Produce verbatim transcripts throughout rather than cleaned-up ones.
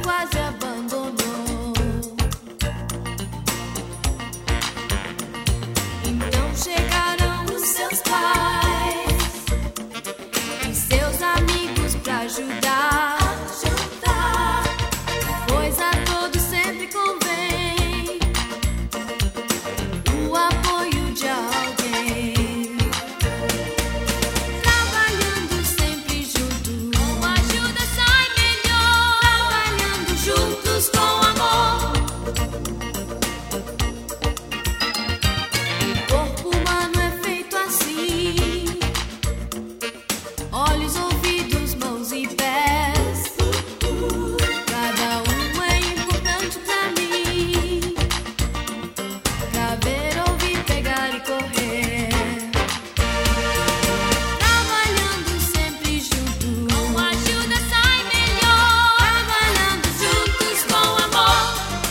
quase abandonou. Então chegaram os seus pais e seus amigos pra ajudar. Pois a todos sempre convém o apoio de alguém. Trabalhando sempre juntos, com ajuda sai melhor. Trabalhando juntos com amor. O corpo humano é feito assim: olhos, ouvidos, mãos e pés. Cada um é importante pra mim, pra ver, ouvir, pegar e correr. Trabalhando sempre juntos, com ajuda sai melhor. Trabalhando juntos com amor.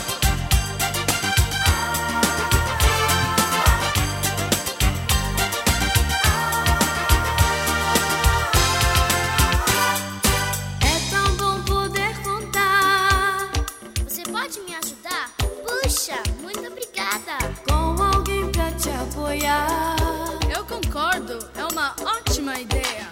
É tão bom poder contar Você pode me ajudar? Puxa, muito obrigada. com alguém pra te apoiar. Eu concordo, é uma ótima ideia.